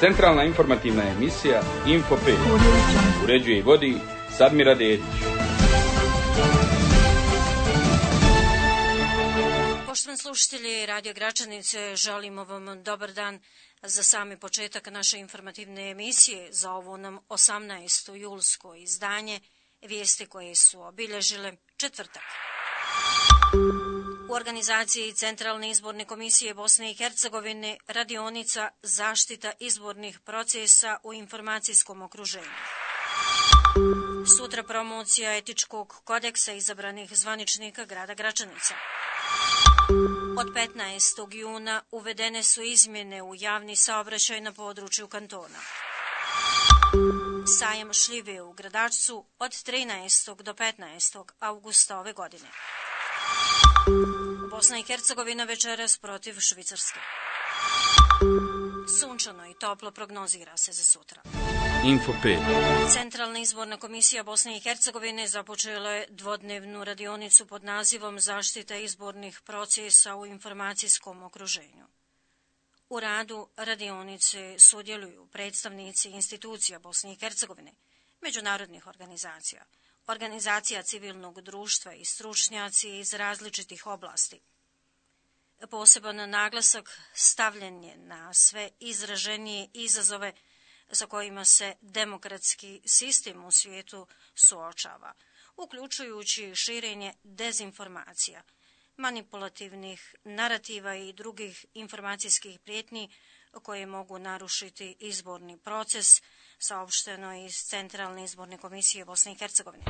Centralna informativna emisija Info 5. Uređuje i vodi Sadmira Dedić. Poštovani slušatelji Radio Gračanice, želimo vam dobar dan za sami početak naše informativne emisije za ovo nam 18. julsko izdanje, vijesti koje su obilježile četvrtak. U organizaciji Centralne izborne komisije Bosne i Hercegovine radionica Zaštita izbornih procesa u informacijskom okruženju. Sutra promocija etičkog kodeksa izabranih zvaničnika grada Gračanica. Od 15. juna uvedene su izmjene u javni saobraćaj na području kantona. Sajam šljive u Gradačcu od 13. do 15. augusta ove godine. Bosna i Hercegovina večeras protiv Švicarske. Sunčano i toplo prognozira se za sutra. Info 5. Centralna izborna komisija Bosne i Hercegovine započela je dvodnevnu radionicu pod nazivom Zaštita izbornih procesa u informacijskom okruženju. U radu radionice sudjeluju predstavnici institucija Bosne i Hercegovine, međunarodnih organizacija, organizacija civilnog društva i stručnjaci iz različitih oblasti. Poseban naglasak stavljen je na sve izraženije izazove sa kojima se demokratski sistem u svijetu suočava, uključujući širenje dezinformacija, manipulativnih narativa i drugih informacijskih prijetnji koje mogu narušiti izborni proces, saopšteno iz Centralne izborne komisije Bosne i Hercegovine.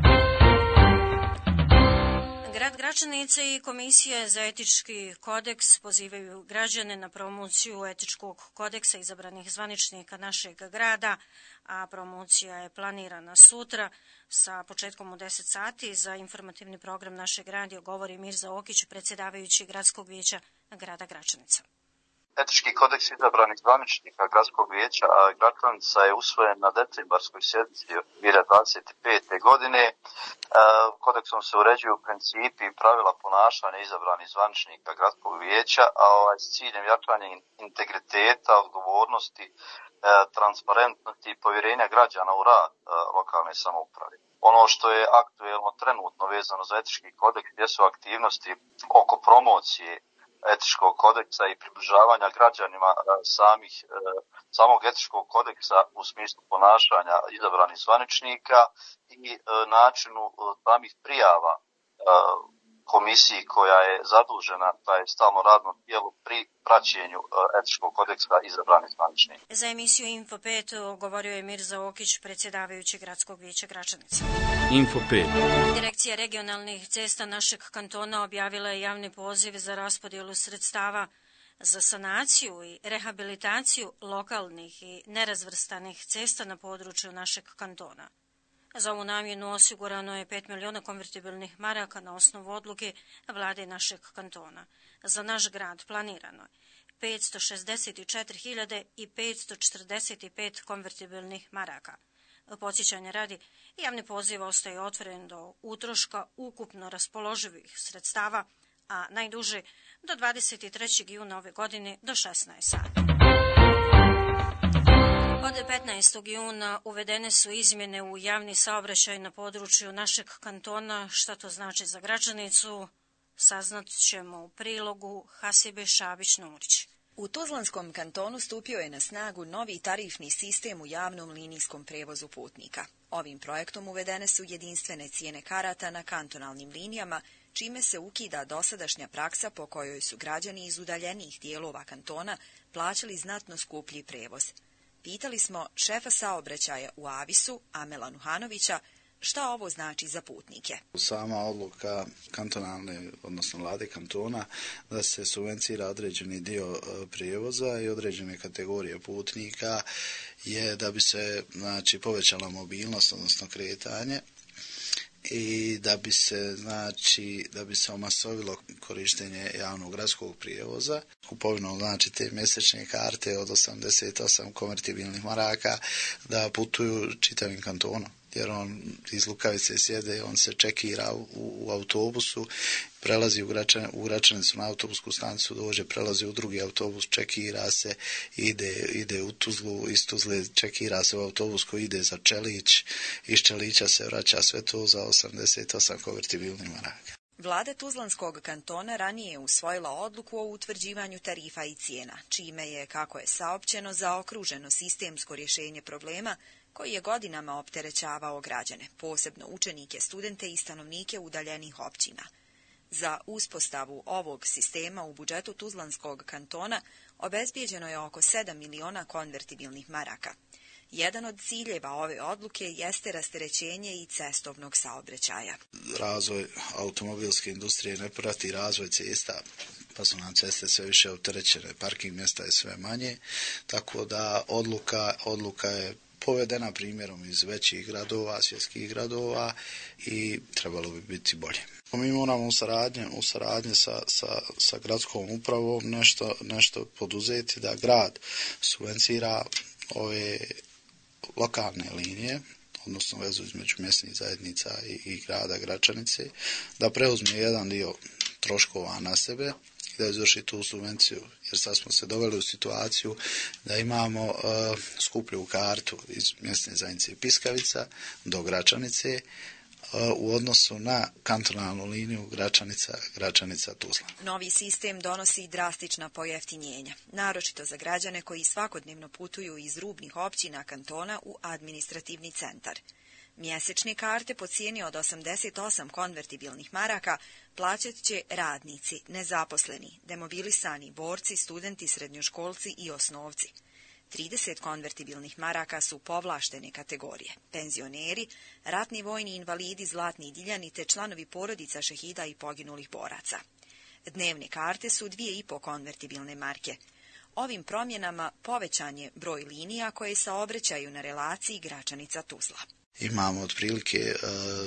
Grad Gračanice i Komisija za etički kodeks pozivaju građane na promociju etičkog kodeksa izabranih zvaničnika našeg grada, a promocija je planirana sutra sa početkom u 10 sati. Za informativni program našeg radija govori Mirza Okić, predsjedavajući Gradskog vijeća grada Gračanica. Etički kodeks izabranih zvaničnika Gradskog vijeća Gračanica je usvojen na decembarskoj sjednici 2025. godine. Kodeksom se uređuju principi i pravila ponašanja izabranih zvaničnika Gradskog vijeća, a s ciljem jačanja integriteta, odgovornosti, transparentnosti i povjerenja građana u rad lokalne samouprave. Ono što je aktuelno trenutno vezano za etički kodeks jesu aktivnosti oko promocije etičkog kodeksa i približavanja građanima samog etičkog kodeksa u smislu ponašanja izabranih zvaničnika i načinu samih prijava komisiji koja je zadužena, taj stalno radno tijelo pri praćenju etičkog kodeksa izabranih zvaničnika. Za emisiju Info 5 govorio je Mirza Okić, predsjedavajući Gradskog vijeća Gračanice. Info 5. Direkcija regionalnih cesta našeg kantona objavila je javni poziv za raspodjelu sredstava za sanaciju i rehabilitaciju lokalnih i nerazvrstanih cesta na području našeg kantona. Za ovu namjenu osigurano je 5 milijuna konvertibilnih maraka na osnovu odluke vlade našeg kantona. Za naš grad planirano je 564.545 konvertibilnih maraka. Podsjećanje radi, javni poziv ostaje otvoren do utroška ukupno raspoloživih sredstava, a najduže do 23. juna ove godine do 16 sati. Od 15. juna uvedene su izmjene u javni saobraćaj na području našeg kantona. Šta to znači za Gračanicu, saznat ćemo u prilogu Hasibe Šabić-Nurić. U Tuzlanskom kantonu stupio je na snagu novi tarifni sistem u javnom linijskom prevozu putnika. Ovim projektom uvedene su jedinstvene cijene karata na kantonalnim linijama, čime se ukida dosadašnja praksa po kojoj su građani iz udaljenijih dijelova kantona plaćali znatno skuplji prevoz. Pitali smo šefa saobraćaja u Avisu, Amela Nuhanovića, šta ovo znači za putnike. Sama odluka kantonalne, odnosno vlade kantona, da se subvencira određeni dio prijevoza i određene kategorije putnika je da bi se povećala mobilnost, odnosno kretanje, i da bi se omasovilo korištenje javnog gradskog prijevoza, kupovinom te mjesečne karte od 88 konvertibilnih maraka da putuju čitavim kantonom. jer on iz Lukavice sjede, on se čekira u autobusu, prelazi u Gračanicu na autobusku stanicu, dođe, prelazi u drugi autobus, čekira se, ide u Tuzlu, iz Tuzle čekira se u autobus koji ide za Čelić, iz Čelića se vraća, sve to za 88 konvertibilnih maraka. Vlada Tuzlanskog kantona ranije je usvojila odluku o utvrđivanju tarifa i cijena, čime je, kako je saopćeno, zaokruženo sistemsko rješenje problema koji je godinama opterećavao građane, posebno učenike, studente i stanovnike udaljenih općina. Za uspostavu ovog sistema u budžetu Tuzlanskog kantona obezbijeđeno je oko 7 miliona konvertibilnih maraka. Jedan od ciljeva ove odluke jeste rasterećenje i cestovnog saobraćaja. Razvoj automobilske industrije ne prati razvoj cesta, pa su nam ceste sve više opterećene, parking mjesta je sve manje, tako da odluka je povedena primjerom iz većih gradova, svjetskih gradova i trebalo bi biti bolje. Mi moramo u saradnji sa gradskom upravom nešto poduzeti da grad subvencira ove lokalne linije, odnosno vezu između mjesnih zajednica i grada Gračanice, da preuzme jedan dio troškova na sebe i da izvrši tu subvenciju, jer sad smo se doveli u situaciju da imamo skuplju kartu iz mjesne zajednice Piskavica do Gračanice u odnosu na kantonalnu liniju Gračanica-Tuzla. Novi sistem donosi drastična pojeftinjenja, naročito za građane koji svakodnevno putuju iz rubnih općina kantona u administrativni centar. Mjesečne karte po cijeni od 88 konvertibilnih maraka plaćat će radnici, nezaposleni, demobilisani, borci, studenti, srednjoškolci i osnovci. 30 konvertibilnih maraka su povlaštene kategorije, penzioneri, ratni vojni invalidi, zlatni diljani te članovi porodica šehida i poginulih boraca. Dnevne karte su 2,5 konvertibilne marke. Ovim promjenama povećan je broj linija koje saobraćaju na relaciji Gračanica-Tuzla. Imamo otprilike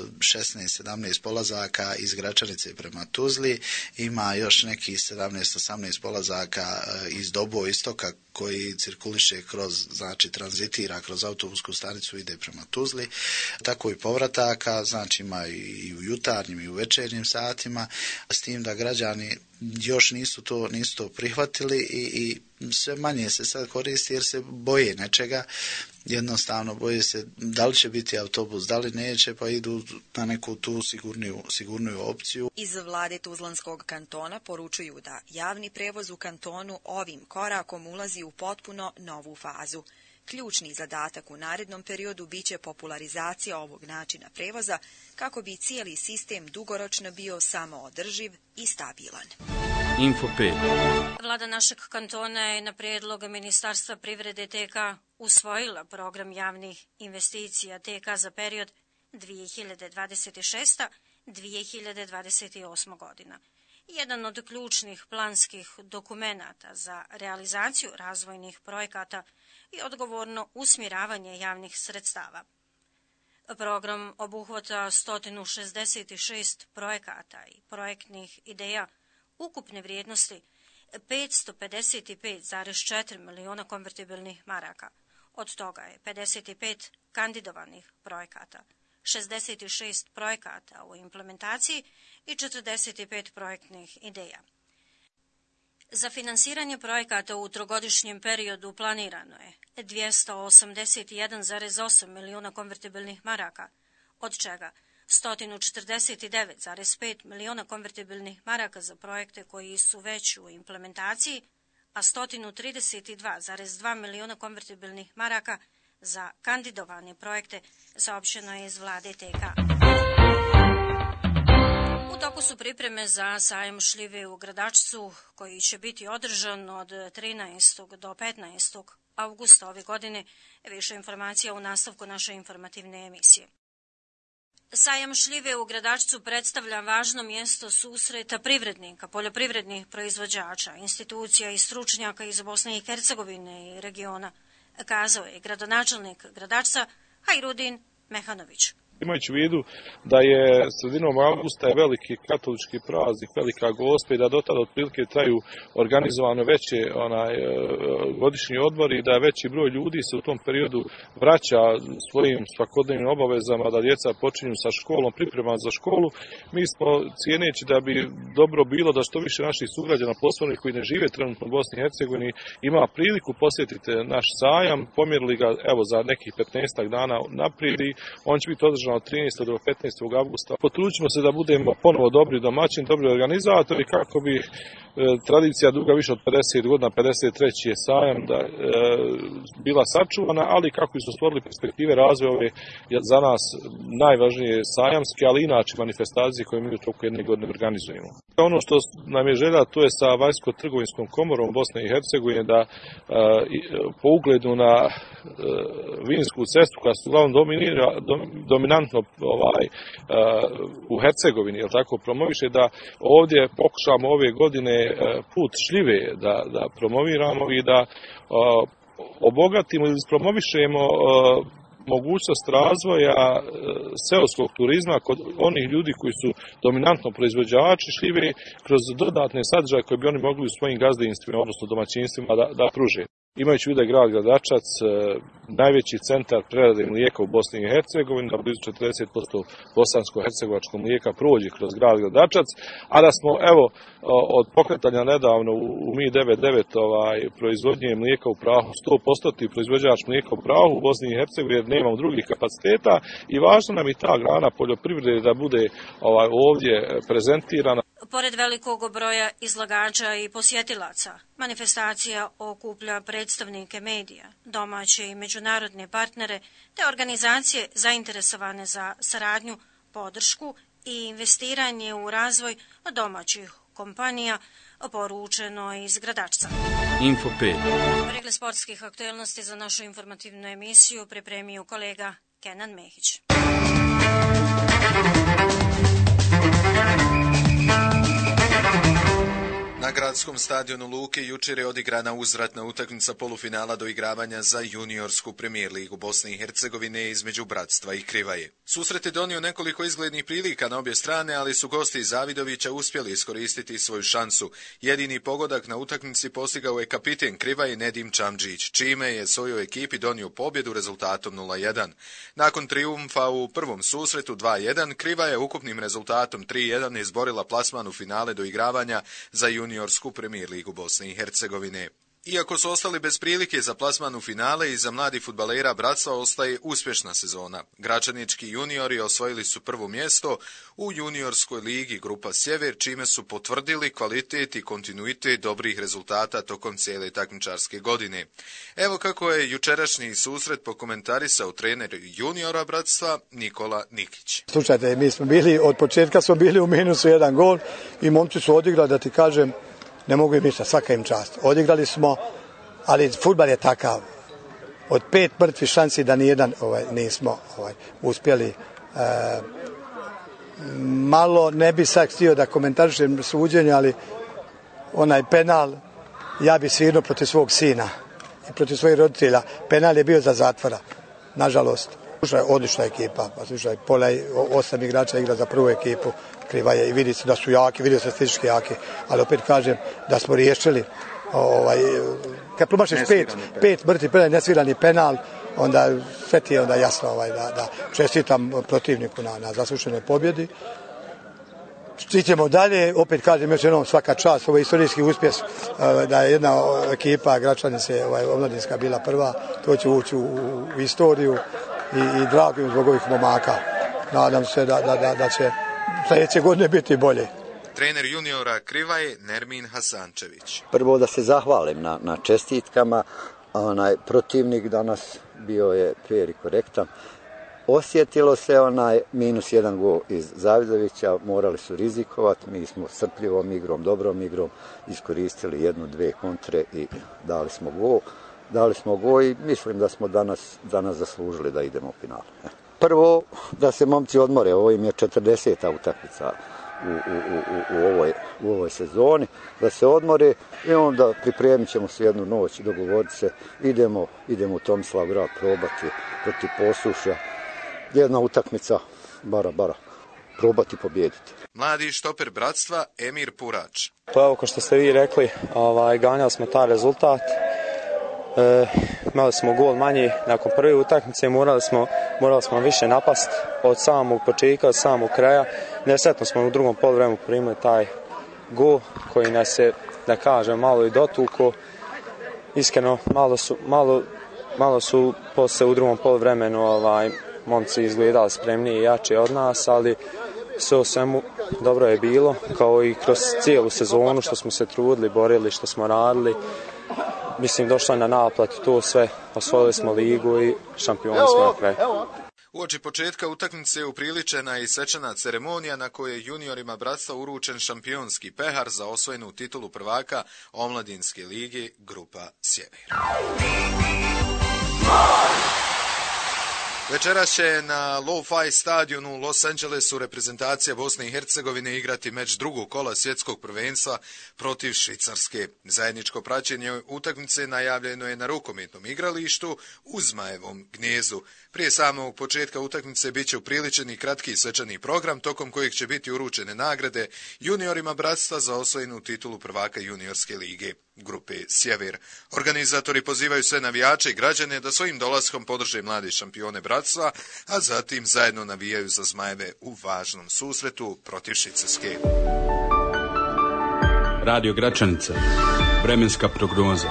16-17 polazaka iz Gračanice prema Tuzli, ima još nekih 17-18 polazaka iz Dobo istoka koji cirkuliše znači tranzitira kroz autobusku stanicu, ide prema Tuzli. Tako i povrataka, znači ima i u jutarnjim i u večernjim satima, s tim da građani još nisu to prihvatili i sve manje se sad koristi jer se boje nečega. Jednostavno boje se da li će biti autobus, da li neće, pa idu na neku tu sigurniju opciju. Iz vlade Tuzlanskog kantona poručuju da javni prevoz u kantonu ovim korakom ulazi u potpuno novu fazu. Ključni zadatak u narednom periodu biće popularizacija ovog načina prevoza kako bi cijeli sistem dugoročno bio samoodrživ i stabilan. Info 5. Vlada našeg kantona je na prijedlog Ministarstva privrede TK usvojila program javnih investicija TK za period 2026-2028 godina. Jedan od ključnih planskih dokumenata za realizaciju razvojnih projekata i odgovorno usmjeravanje javnih sredstava. Program obuhvata 166 projekata i projektnih ideja ukupne vrijednosti 555,4 miliona konvertibilnih maraka. Od toga je 55 kandidovanih projekata, 66 projekata u implementaciji i 45 projektnih ideja. Za finansiranje projekata u trogodišnjem periodu planirano je 281,8 miliona konvertibilnih maraka, od čega 149,5 miliona konvertibilnih maraka za projekte koji su već u implementaciji, a 132,2 miliona konvertibilnih maraka za kandidovane projekte, saopćeno je iz vlade TK. U toku su pripreme za sajam šljive u Gradačcu, koji će biti održan od 13. do 15. avgusta ove godine. Više informacija u nastavku naše informativne emisije. Sajam šljive u Gradačcu predstavlja važno mjesto susreta privrednika, poljoprivrednih proizvođača, institucija i stručnjaka iz Bosne i Hercegovine i regiona, kazao je gradonačelnik Gradačca Hajrudin Mehanović. Imajući u vidu da je sredinom avgusta je veliki katolički praznik, Velika Gospa i da do tada otprilike traju organizovano veće godišnji odmori i da veći broj ljudi se u tom periodu vraća svojim svakodnevnim obavezama, da djeca počinju sa školom, priprema za školu. Mi smo cijeneći da bi dobro bilo da što više naših sugrađana poslovnih koji ne žive trenutno u Bosni i Hercegovini ima priliku posjetiti naš sajam, pomjerili ga evo za nekih 15 dana naprijed i on će biti održan od 13. do 15. avgusta. Potrudimo se da budemo ponovo dobri domaćini, dobri organizatori kako bi tradicija duga više od 50 godina, 53. je sajam da bila sačuvana, ali kako su stvorili perspektive razvoja ove za nas najvažnije sajamske, ali inače manifestacije koje mi u toku jedne godine organizujemo. Ono što nam je želja, to je sa Vanjsko-trgovinskom komorom Bosne i Hercegovine da po ugledu na vinsku cestu koja se uglavnom dominantno u Hercegovini, jel tako, promoviše, da ovdje pokušamo ove godine put šljive da promoviramo i da obogatimo ili promovišemo mogućnost razvoja seoskog turizma kod onih ljudi koji su dominantno proizvođači šljive kroz dodatne sadržaje koje bi oni mogli u svojim gazdinstvima, odnosno domaćinstvima da pruže. Imajući u vidu da je grad Gradačac najveći centar prerade mlijeka u Bosni i Hercegovini, da blizu 40% bosansko-hercegovačkog mlijeka prođe kroz grad Gradačac, a da smo evo od pokretanja nedavno u Mi-99 proizvodnje mlijeka u prahu 100% proizvođač mlijeka u prahu u Bosni i Hercegovini jer nemamo drugih kapaciteta i važno nam je ta grana poljoprivrede da bude ovdje prezentirana. Pored velikog broja izlagača i posjetilaca, manifestacija okuplja predstavnike medija, domaće i međunarodne partnere te organizacije zainteresovane za saradnju, podršku i investiranje u razvoj domaćih kompanija, poručeno iz Gradačca. Info 5. Pregled sportskih aktualnosti za našu informativnu emisiju pripremio kolega Kenan Mehić. Na gradskom stadionu Luke jučer je odigrana uzvratna utakmica polufinala doigravanja za juniorsku premijer ligu Bosne i Hercegovine između Bratstva i Krivaje. Susret je donio nekoliko izglednih prilika na obje strane, ali su gosti iz Zavidovića uspjeli iskoristiti svoju šansu. Jedini pogodak na utakmici postigao je kapiten Krivaje Nedim Čamdžić, čime je svojoj ekipi donio pobjedu rezultatom 0-1. Nakon trijumfa u prvom susretu 2-1, Krivaje ukupnim rezultatom 3-1 izborila plasman u finale doigravanja za juniorsku premijer ligu Bosne i Hercegovine. Iako su ostali bez prilike za plasman u finale, i za mladi fudbalera Bratstva ostaje uspješna sezona. Gračanički juniori osvojili su prvo mjesto u juniorskoj ligi Grupa Sjever, čime su potvrdili kvalitet i kontinuitet dobrih rezultata tokom cijele takmičarske godine. Evo kako je jučerašnji susret pokomentarisao trener juniora Bratstva Nikola Nikić. Slušajte, mi smo bili, od početka smo bili u minusu 1 gol i momci su odigrali, da ti kažem, ne mogu im ništa, svaka im čast. Odigrali smo, ali fudbal je takav. Od 5 mrtvih šansi da nijedan nismo uspjeli. Malo ne bi sad htio da komentarišem suđenje, ali onaj penal, ja bi svirnuo protiv svog sina i protiv svojih roditelja. Penal je bio za zatvora, nažalost. Slušaj, odlična ekipa, slušaj, pola 8 igrača igra za prvu ekipu Krivaje i vidi se da su jaki, vidi se fizički jaki, ali opet kažem da smo riješili, kad promašiš 5 mrtvih penal, nesvirani penal, onda sve ti je onda jasno da čestitam protivniku na zasluženoj pobjedi. Stićemo dalje, opet kažem još jednom svaka čast, ovo je istorijski uspjeh da je jedna ekipa Gračanice, omladinska bila prva, to će ući u istoriju i drago im zbog ovih momaka. Nadam se da će sljedeće godine biti bolje. Trener juniora Krivaje Nermin Hasančević. Prvo da se zahvalim na čestitkama. Protivnik danas bio je fair i korektan. Osjetilo se -1 gol iz Zavidovića, morali su rizikovati, mi smo strpljivom igrom, dobrom igrom iskoristili 1-2 kontre i dali smo gol i mislim da smo danas zaslužili da idemo u finale. Prvo da se momci odmore, ovo im je 40. utakmica u ovoj sezoni, da se odmore i onda pripremit ćemo se jednu noć, dogovoriti se, idemo u Tomislavgrad probati protiv Posušja. jedna utakmica, bara, probati pobijediti. Mladi štoper Bratstva Emir Purač. Pa evo, kao što ste vi rekli, ganjali smo taj rezultat. Imali smo gol manji nakon prve utakmice, morali smo više napast od samog početka, od samog kraja. Nesretno smo u drugom poluvremenu primili taj gol koji nas je, da kažem, malo i dotuko. Iskreno, malo su poslije u drugom poluvremenu momci izgledali spremniji i jači od nas, ali sve u svemu dobro je bilo, kao i kroz cijelu sezonu što smo se trudili, borili, što smo radili. Mislim, došlo je na naplatu to sve, osvojili smo ligu i šampioni smo na kraju. Uoči početka utakmice upriličena je i svečana ceremonija na kojoj je juniorima Bratstva uručen šampionski pehar za osvojenu titulu prvaka Omladinske lige Grupa Sjever. Večeras će na Lo-Fi stadionu u Los Angelesu reprezentacija Bosne i Hercegovine igrati meč drugog kola svjetskog prvenstva protiv Švicarske. Zajedničko praćenje utakmice najavljeno je na rukometnom igralištu u Zmajevom gnijezdu. Prije samog početka utakmice bit će upriličen i kratki svečani program tokom kojeg će biti uručene nagrade juniorima Bratstva za osvojenu titulu prvaka juniorske lige Grupe Sjever. Organizatori pozivaju sve navijače i građane da svojim dolaskom podrže mlade šampione Bratstva, a zatim zajedno navijaju za Zmajeve u važnom susretu protiv Švicarske. Radio Gračanica. Vremenska prognoza.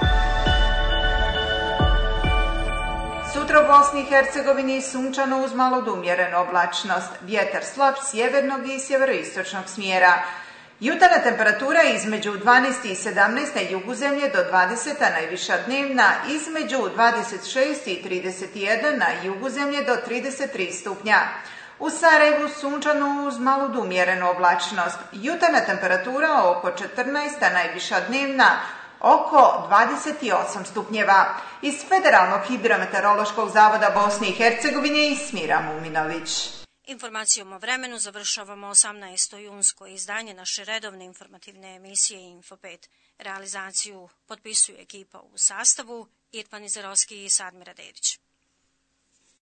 Sutra u Bosni i Hercegovini sunčano uz malo do umjerenu oblačnost. Vjetar slab sjevernog i sjeveroistočnog smjera. Jutarnja temperatura između 12 i 17 na jugu zemlje do 20, a najviša dnevna između 26 i 31 na jugu zemlje do 33 stupnja. U Sarajevu sunčano uz malu do umjerenu oblačnost. Jutarnja temperatura oko 14, a najviša dnevna oko 28 stupnjeva. Iz Federalnog hidrometeorološkog zavoda Bosne i Hercegovine Ismira Muminović. Informacijom o vremenu završavamo 18. junsko izdanje naše redovne informativne emisije Info 5. Realizaciju potpisuje ekipa u sastavu Irfan Izerovski i Sadmira Dedić.